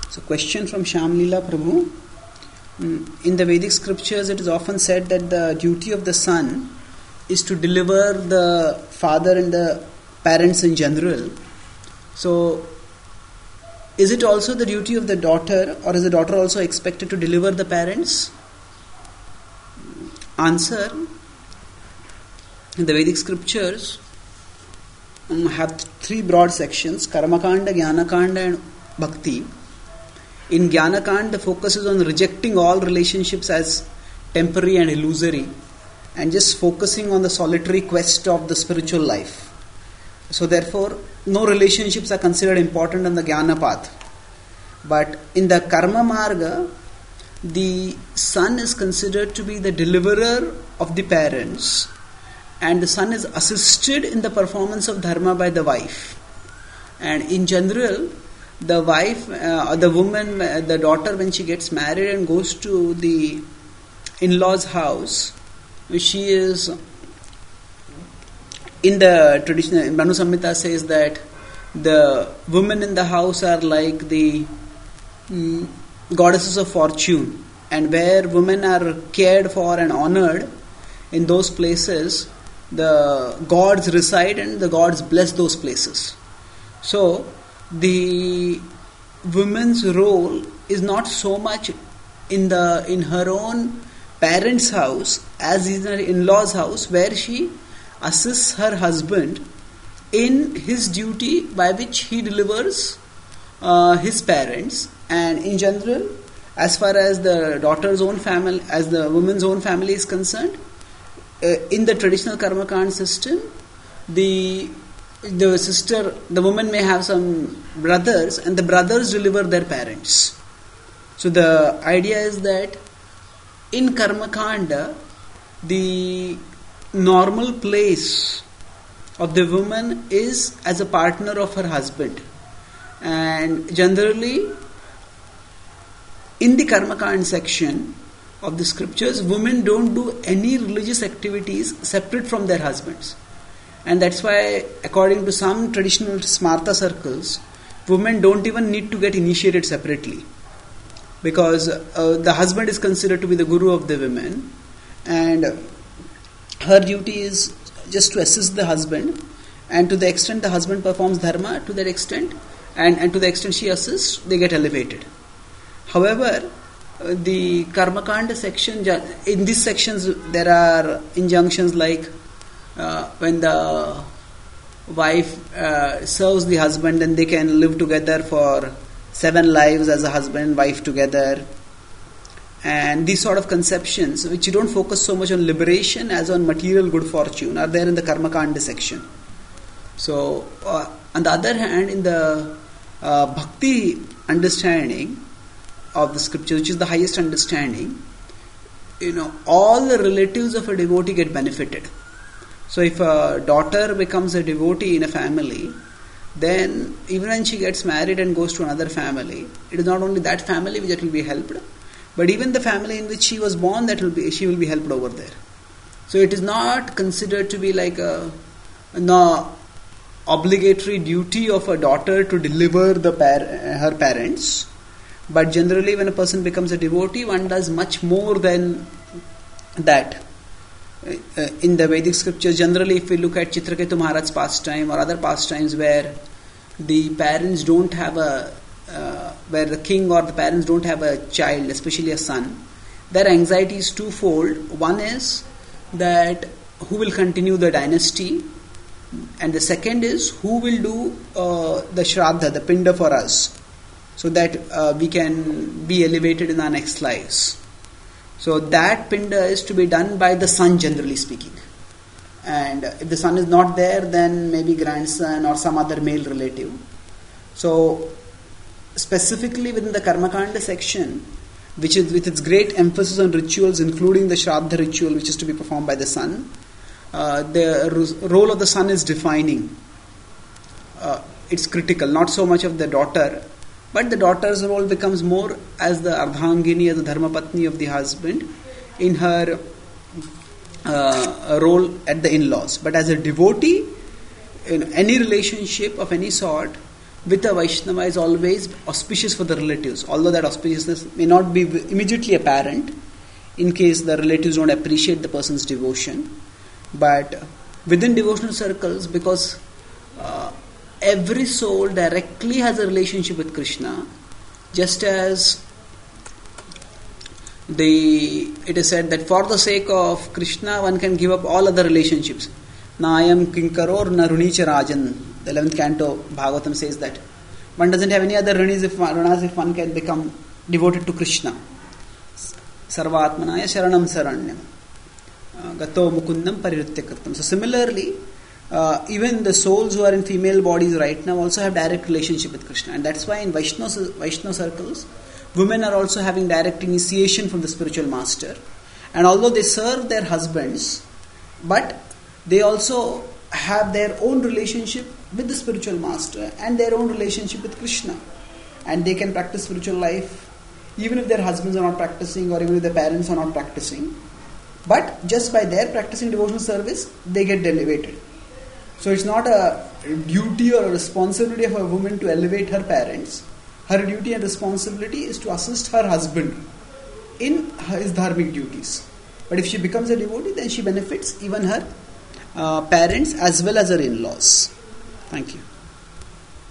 So, question from Shamlila Prabhu. In the Vedic scriptures, it is often said that the duty of the son is to deliver the father and the parents in general. So, is it also the duty of the daughter, or is the daughter also expected to deliver the parents? Answer. In the Vedic scriptures have three broad sections: Karmakanda, Jnanakanda and Bhakti. In Jnanakanda, the focus is on rejecting all relationships as temporary and illusory and just focusing on the solitary quest of the spiritual life. So therefore, no relationships are considered important on the Jnana path. But in the Karma Marga, the son is considered to be the deliverer of the parents, and the son is assisted in the performance of dharma by the wife. And in general, the wife, or the woman, the daughter, when she gets married and goes to the in-laws' house, she is, in the traditional, Manu Samhita says that the women in the house are like the goddesses of fortune, and where women are cared for and honored, in those places the gods reside and the gods bless those places. So the woman's role is not so much in her own parents' house as in her in-laws' house, where she assists her husband in his duty by which he delivers his parents. And in general, as far as the daughter's own family, as the woman's own family is concerned, in the traditional Karmakand system, the woman may have some brothers, and the brothers deliver their parents. So the idea is that in Karmakanda, the normal place of the woman is as a partner of her husband. And generally, in the Karmakand section of the scriptures, women don't do any religious activities separate from their husbands. And that's why, according to some traditional Smarta circles, women don't even need to get initiated separately, because the husband is considered to be the guru of the women, and her duty is just to assist the husband, and to the extent the husband performs dharma, to that extent, and to the extent she assists, they get elevated. However, the Karmakanda section, in these sections there are injunctions like when the wife serves the husband, then they can live together for 7 lives as a husband and wife together. And these sort of conceptions, which you don't focus so much on liberation as on material good fortune, are there in the Karmakanda section. So, on the other hand, in the Bhakti understanding of the scripture, which is the highest understanding, all the relatives of a devotee get benefited. So if a daughter becomes a devotee in a family, then even when she gets married and goes to another family, it is not only that family that will be helped, but even the family in which she was born, she will be helped over there. So it is not considered to be like a obligatory duty of a daughter to deliver her parents. But generally, when a person becomes a devotee, one does much more than that. In the Vedic scriptures, generally, if we look at Chitraketu Maharaj's pastime or other pastimes where the parents don't have where the king or the parents don't have a child, especially a son, their anxiety is twofold. One is that who will continue the dynasty, and the second is who will do the Shraddha, the Pinda for us, so that we can be elevated in our next lives. So that Pinda is to be done by the son, generally speaking. And if the son is not there, then maybe grandson or some other male relative. So specifically within the Karmakanda section, which is with its great emphasis on rituals, including the Shraddha ritual, which is to be performed by the son, the role of the son is defining. It's critical, not so much of the daughter, but the daughter's role becomes more as the Ardhangini, as the Dharmapatni of the husband, in her role at the in-laws. But as a devotee, in any relationship of any sort, with a Vaishnava is always auspicious for the relatives, although that auspiciousness may not be immediately apparent in case the relatives don't appreciate the person's devotion. But within devotional circles, because every soul directly has a relationship with Krishna, just as it is said that for the sake of Krishna one can give up all other relationships. Nayam Kinkaror Narunicha Rajan. The 11th canto Bhagavatam says that one doesn't have any other ranas if one can become devoted to Krishna. Sarvatmanaya Sharanam Saranyam. Gato Mukundam Parirutya Kartam. So similarly, even the souls who are in female bodies right now also have direct relationship with Krishna. And that's why in Vaishnava circles, women are also having direct initiation from the spiritual master. And although they serve their husbands, but they also have their own relationship with the spiritual master and their own relationship with Krishna. And they can practice spiritual life even if their husbands are not practicing or even if their parents are not practicing. But just by their practicing devotional service, they get elevated. So it's not a duty or a responsibility of a woman to elevate her parents. Her duty and responsibility is to assist her husband in his dharmic duties. But if she becomes a devotee, then she benefits even her parents as well as her in-laws. Thank you.